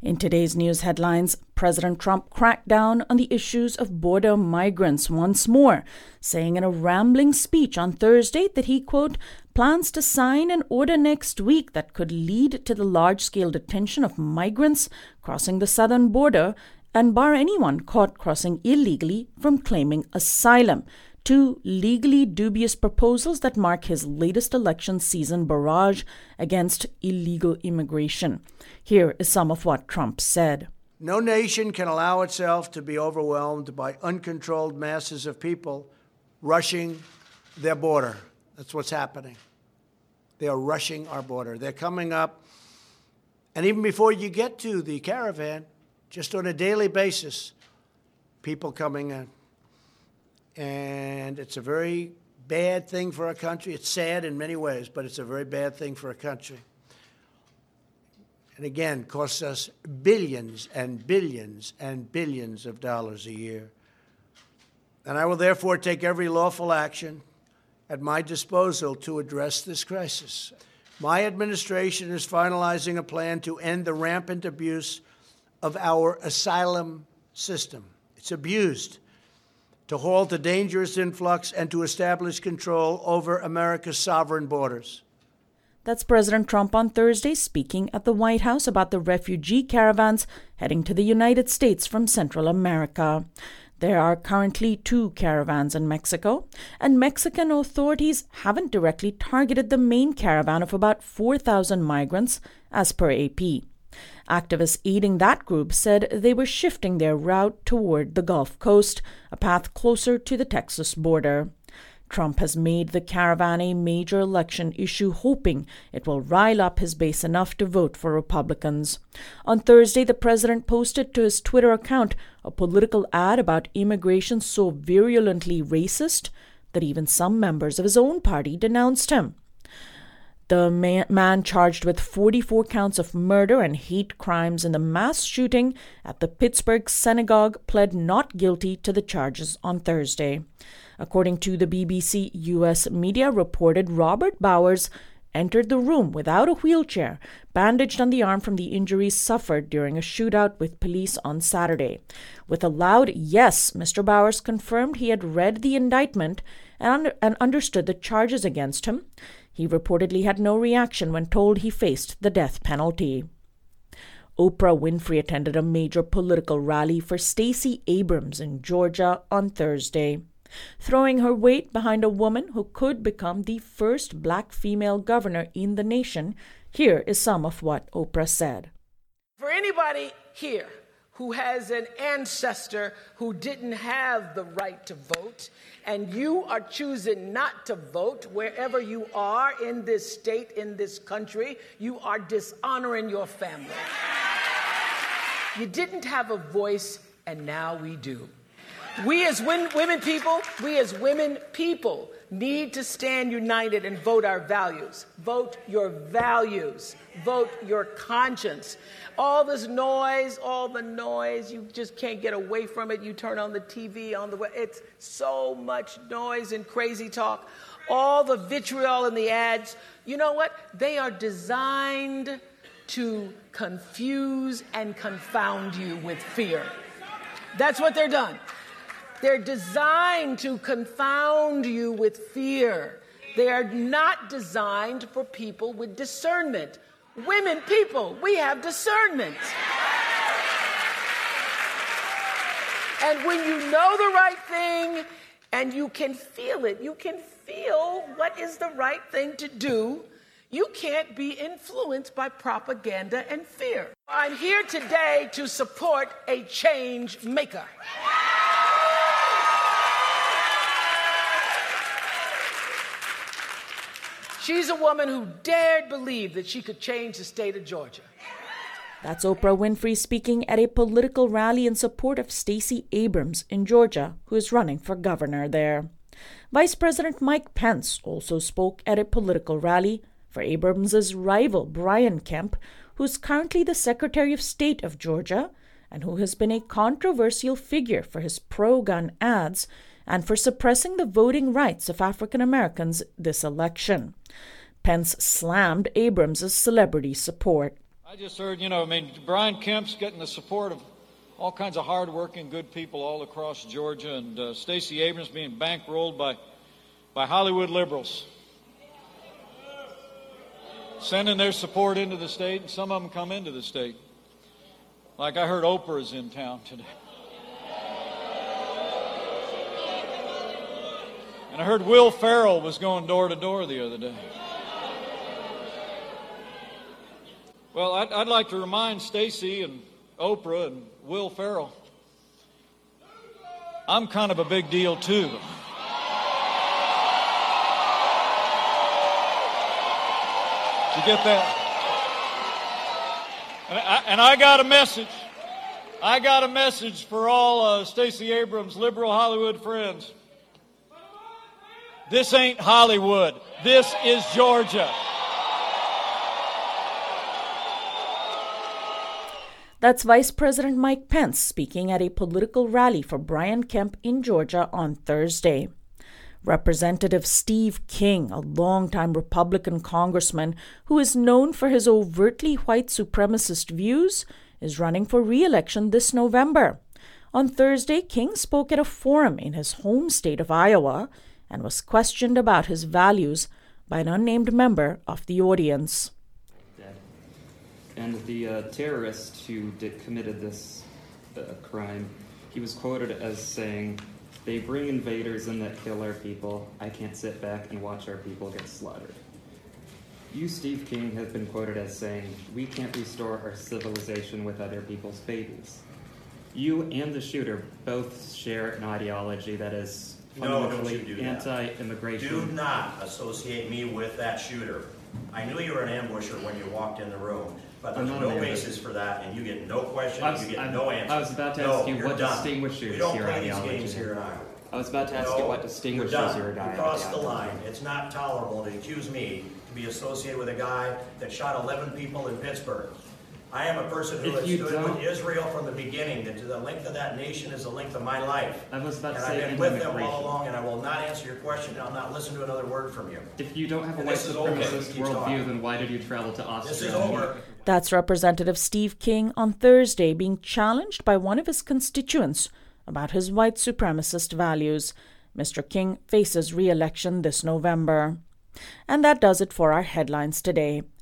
In today's news headlines, President Trump cracked down on the issues of border migrants once more, saying in a rambling speech on Thursday that he, quote, plans to sign an order next week that could lead to the large-scale detention of migrants crossing the southern border and bar anyone caught crossing illegally from claiming asylum. Two legally dubious proposals that mark his latest election season barrage against illegal immigration. Here is some of what Trump said. No nation can allow itself to be overwhelmed by uncontrolled masses of people rushing their border. That's what's happening. They are rushing our border. They're coming up. And even before you get to the caravan, just on a daily basis, people coming in. And it's a very bad thing for our country. It's sad in many ways, but it's a very bad thing for our country. And again, costs us billions and billions and billions of dollars a year. And I will therefore take every lawful action at my disposal to address this crisis. My administration is finalizing a plan to end the rampant abuse of our asylum system. It's abused. To halt a dangerous influx and to establish control over America's sovereign borders. That's President Trump on Thursday speaking at the White House about the refugee caravans heading to the United States from Central America. There are currently 2 caravans in Mexico, and Mexican authorities haven't directly targeted the main caravan of about 4,000 migrants, as per AP. Activists aiding that group said they were shifting their route toward the Gulf Coast, a path closer to the Texas border. Trump has made the caravan a major election issue, hoping it will rile up his base enough to vote for Republicans. On Thursday, the president posted to his Twitter account a political ad about immigration so virulently racist that even some members of his own party denounced him. The man charged with 44 counts of murder and hate crimes in the mass shooting at the Pittsburgh synagogue pled not guilty to the charges on Thursday. According to the BBC, U.S. media reported Robert Bowers entered the room without a wheelchair, bandaged on the arm from the injuries suffered during a shootout with police on Saturday. With a loud yes, Mr. Bowers confirmed he had read the indictment and understood the charges against him. He reportedly had no reaction when told he faced the death penalty. Oprah Winfrey attended a major political rally for Stacey Abrams in Georgia on Thursday, throwing her weight behind a woman who could become the first black female governor in the nation. Here is some of what Oprah said. For anybody here who has an ancestor who didn't have the right to vote, and you are choosing not to vote wherever you are in this state, in this country, you are dishonoring your family. You didn't have a voice, and now we do. We as women people need to stand united and vote our values. Vote your values. Vote your conscience. All this noise, you just can't get away from it. You turn on the TV, it's so much noise and crazy talk. All the vitriol in the ads, you know what? They are designed to confuse and confound you with fear. That's what they're done. They're designed to confound you with fear. They are not designed for people with discernment. Women, people, we have discernment. And when you know the right thing and you can feel it, you can feel what is the right thing to do, you can't be influenced by propaganda and fear. I'm here today to support a change maker. She's a woman who dared believe that she could change the state of Georgia. That's Oprah Winfrey speaking at a political rally in support of Stacey Abrams in Georgia, who is running for governor there. Vice President Mike Pence also spoke at a political rally for Abrams' rival Brian Kemp, who's currently the Secretary of State of Georgia and who has been a controversial figure for his pro-gun ads and for suppressing the voting rights of African Americans this election. Pence slammed Abrams' celebrity support. I just heard, Brian Kemp's getting the support of all kinds of hard-working, good people all across Georgia, and Stacey Abrams being bankrolled by Hollywood liberals, sending their support into the state, and some of them come into the state. Like I heard Oprah is in town today. And I heard Will Ferrell was going door to door the other day. Well, I'd like to remind Stacey and Oprah and Will Ferrell, I'm kind of a big deal too. You get that? And I got a message. I got a message for all Stacey Abrams' liberal Hollywood friends. This ain't Hollywood. This is Georgia. That's Vice President Mike Pence speaking at a political rally for Brian Kemp in Georgia on Thursday. Representative Steve King, a longtime Republican congressman who is known for his overtly white supremacist views, is running for re-election this November. On Thursday, King spoke at a forum in his home state of Iowa and was questioned about his values by an unnamed member of the audience. And the terrorist who committed this crime, he was quoted as saying, "They bring invaders in that kill our people. I can't sit back and watch our people get slaughtered." You, Steve King, have been quoted as saying, "We can't restore our civilization with other people's babies." You and the shooter both share an ideology that is fundamentally anti-immigration. Do not associate me with that shooter. I knew you were an ambusher when you walked in the room, but there's no basis for that, and you get no question, you get no answer. I was about to ask you what distinguishes your ideology. We don't play these games here in Iowa. I was about to ask you what distinguishes your ideology. You crossed the line. It's not tolerable to accuse me to be associated with a guy that shot 11 people in Pittsburgh. I am a person who has stood with Israel from the beginning. That the length of that nation is the length of my life. I was about to say, and I've been with them all along, and I will not answer your question. I'll not listen to another word from you. If you don't have a white supremacist worldview, then why did you travel to Austria? This is over. That's Representative Steve King on Thursday being challenged by one of his constituents about his white supremacist values. Mr. King faces re-election this November. And that does it for our headlines today.